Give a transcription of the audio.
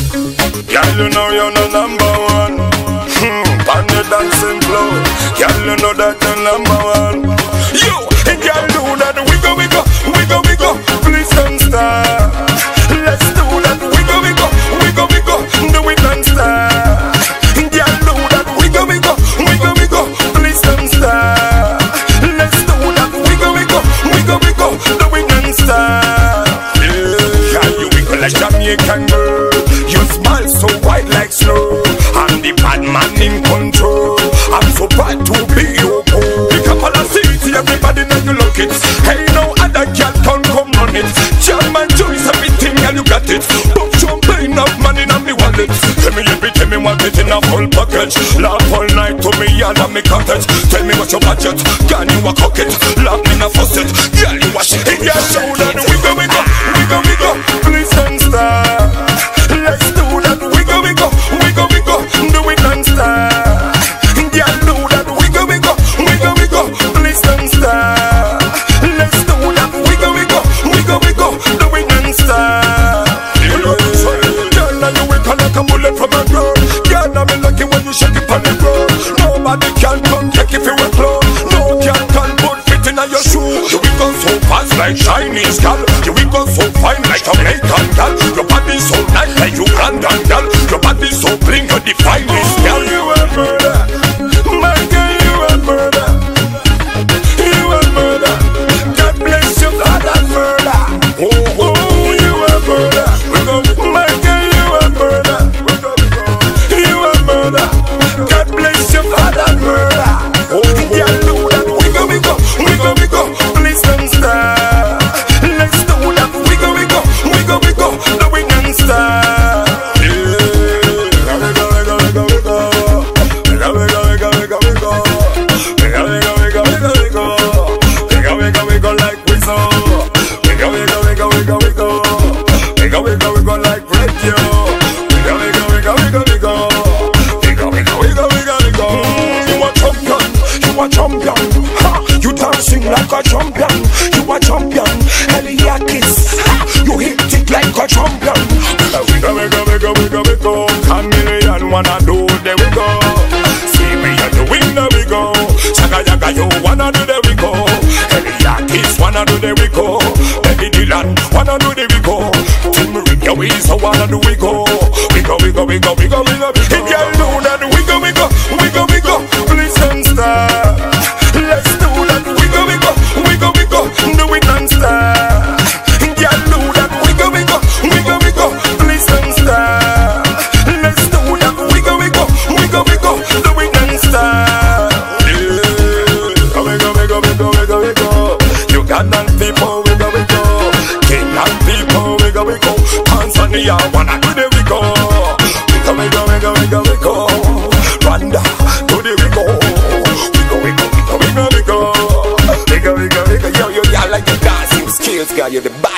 Girl, you know you're the number one. On the dancing floor, girl, you know that you're number one. Yo, girl, do that wiggle, wiggle, wiggle, wiggle. Please don't stop. Let's do that wiggle, wiggle, wiggle, wiggle. Do it non-stop. Girl, do that wiggle, wiggle, wiggle, wiggle. Please don't stop. Let's do that wiggle, wiggle, wiggle, wiggle. Do it non-stop. Yeah, girl, you wiggle like Jamaican girl. You smile so white like snow. I'm the bad man in control. I'm so bad to be your boy. Pick up all the city, everybody know you look it. Hey, no other girl can come on it. Jam and juice, everything and you got it. Pop champagne, enough money in my wallet. Tell me everything, me want it in a full package. Laugh all night to me, all of me cottage. Tell me what's your budget, can you a cock it? Laugh me in a faucet, girl you wash it. In your shoulder, wiggle, wiggle, wiggle, wiggle. Please don't stop. Let's do that wiggle, wiggle, wiggle, wiggle. Do it non-stop. Girl, do that wiggle, wiggle, wiggle, wiggle. Please don't stop. Let's do that wiggle, wiggle, wiggle, wiggle. Do it non-stop. Girl, now you wiggle like a bullet from a gun. Girl, now me lucky when you shake it on the ground. Nobody can come check if you were close. No girl can put fit in your shoe. You wiggle so fast like Chinese girl. You wiggle so fine like Jamaican girl. Your body so nice like Ugandan girl. Your body so clean, you're the finest girl. You a murder, my girl, you a murder. You a murder. God bless you for that murder. Oh, oh, you a murder. My girl, you a murder. You a murder. God bless you for that murder. Oh, girl, do that wiggle, wiggle, wiggle, wiggle. Please don't stop. Let's do that wiggle, wiggle, wiggle, wiggle. Do it non-stop. You dancing like a champion. You a champion. Eliakis, you hit it like a champion. Wiggle, wiggle, wiggle, wiggle, wiggle. Chameleon wanna do the wiggle. See me a doing the wiggle. Chaga yaga, you wanna do the wiggle. Eliakis wanna do the wiggle. Baby Dylan wanna do the wiggle. Tim Ricky Weezer wanna do wiggle. Wiggle, wiggle, wiggle, wiggle, wiggle. If you do that wiggle, wiggle, wiggle, wiggle, please don't stop. Let's do that wiggle, wiggle, wiggle, wiggle. Do it non-stop. Girl, do that wiggle, wiggle, wiggle, wiggle. Please don't stop. Let's do that wiggle, wiggle, wiggle, wiggle. Do it non-stop. Yeah. Wiggle, wiggle, wiggle, wiggle, wiggle. Ugandan people, wiggle, wiggle. Kenyan people, wiggle, wiggle. Tanzania wanna do the wiggle. Wiggle, wiggle, wiggle, wiggle, wiggle. Rwanda, do the wiggle. Wiggle, wiggle, wiggle, wiggle, wiggle. Wiggle, wiggle, wiggle. Yo, yo, y'all like your dancing skills, girl. You're the